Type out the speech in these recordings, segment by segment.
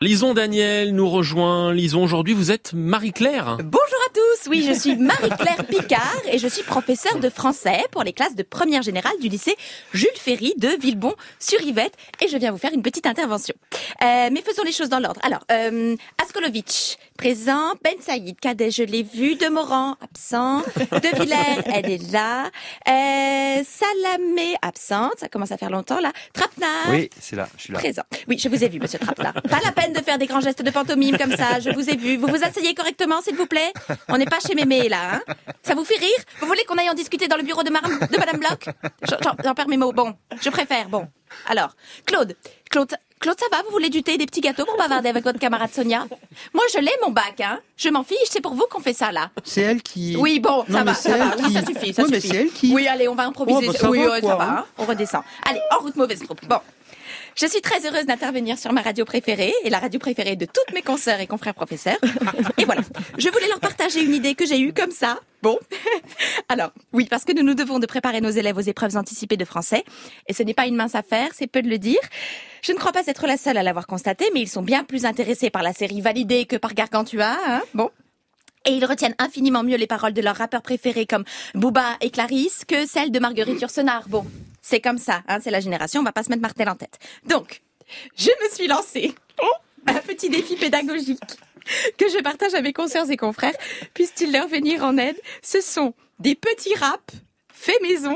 Lison Daniel nous rejoint. Lison, aujourd'hui vous êtes Marie-Claire. Bonjour à tous, oui je suis Marie-Claire Picard et je suis professeure de français pour les classes de première générale du lycée Jules Ferry de Villebon-sur-Yvette et je viens vous faire une petite intervention. Mais faisons les choses dans l'ordre. Alors, Askolovic, présent. Ben Saïd, cadet, je l'ai vu. Demorand, absent. De Villers, elle est là. Salamé, absente, ça commence à faire longtemps là. Trapenard. Oui, c'est là, je suis là. Présent. Oui, je vous ai vu, monsieur Trapenard. Pas la peine de faire des grands gestes de pantomime comme ça, je vous ai vu. Vous vous asseyez correctement, s'il vous plaît? On n'est pas chez Mémé, là, hein? Ça vous fait rire? Vous voulez qu'on aille en discuter dans le bureau de Madame Bloch? J'en perds mes mots. Bon, je préfère, bon. Alors, Claude, ça va? Vous voulez du thé et des petits gâteaux pour bavarder avec votre camarade Sonia? Moi, je l'ai, mon bac, hein? Je m'en fiche, c'est pour vous qu'on fait ça, là. C'est elle qui... Oui, bon, Non, ça mais va, ça va. Oui, ça suffit, ça Oui, mais suffit. c'est elle qui... Oui, allez, on va improviser. Oh, bah, ça oui, va, ça quoi, va, hein. hein? On redescend. Allez, en route, mauvaise troupe. Bon. Je suis très heureuse d'intervenir sur ma radio préférée et la radio préférée de toutes mes consoeurs et confrères professeurs. Et voilà, je voulais leur partager une idée que j'ai eue comme ça. Bon, alors oui, parce que nous nous devons de préparer nos élèves aux épreuves anticipées de français. Et ce n'est pas une mince affaire, c'est peu de le dire. Je ne crois pas être la seule à l'avoir constaté, mais ils sont bien plus intéressés par la série Validée que par Gargantua, hein. Bon. Et ils retiennent infiniment mieux les paroles de leurs rappeurs préférés comme Booba et Clarisse que celles de Marguerite Yourcenar. Bon, c'est comme ça, hein, c'est la génération, on va pas se mettre martel en tête. Donc, je me suis lancée un petit défi pédagogique que je partage avec mes consoeurs et confrères, puisse-t-il leur venir en aide. Ce sont des petits raps faits maison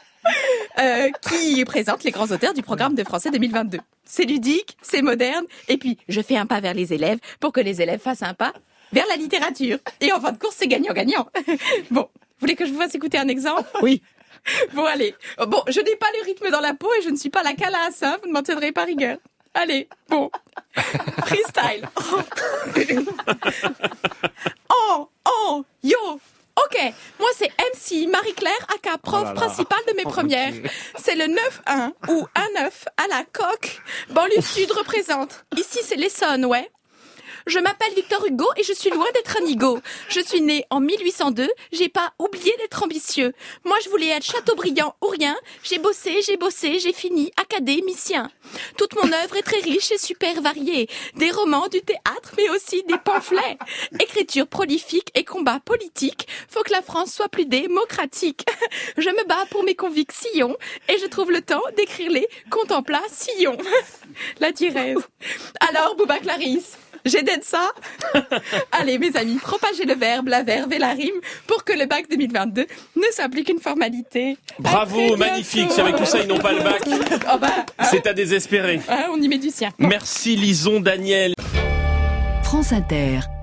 qui présentent les grands auteurs du programme de français 2022. C'est ludique, c'est moderne, et puis je fais un pas vers les élèves pour que les élèves fassent un pas vers la littérature. Et en fin de course, c'est gagnant-gagnant. Bon, vous voulez que je vous fasse écouter un exemple? Oui. Bon, allez. Bon, je n'ai pas le rythme dans la peau et je ne suis pas la calasse, hein. Vous ne m'en tiendrez pas rigueur. Allez, bon. Freestyle. Yo. Ok, moi c'est MC Marie-Claire, aka prof principale de mes premières. C'est le 9-1 ou 1-9 à la coque. Banlieue Sud représente. Ici c'est l'Essonne, ouais. Je m'appelle Victor Hugo et je suis loin d'être un nigo. Je suis né en 1802, j'ai pas oublié d'être ambitieux. Moi je voulais être Chateaubriand ou rien. J'ai bossé, j'ai fini académicien. Toute mon œuvre est très riche et super variée. Des romans, du théâtre, mais aussi des pamphlets. Écriture prolifique et combat politique. Faut que la France soit plus démocratique. Je me bats pour mes convictions et je trouve le temps d'écrire les contemplations. La Thérèse. Alors, Booba Clarisse, j'ai d'aide ça. Allez, mes amis, propagez le verbe, la verve et la rime pour que le bac 2022 ne soit plus qu'une formalité. Bravo, magnifique. Si avec tout ça ils n'ont pas le bac, Oh bah, c'est à désespérer. on y met du sien. Merci Lison Daniel. France Inter.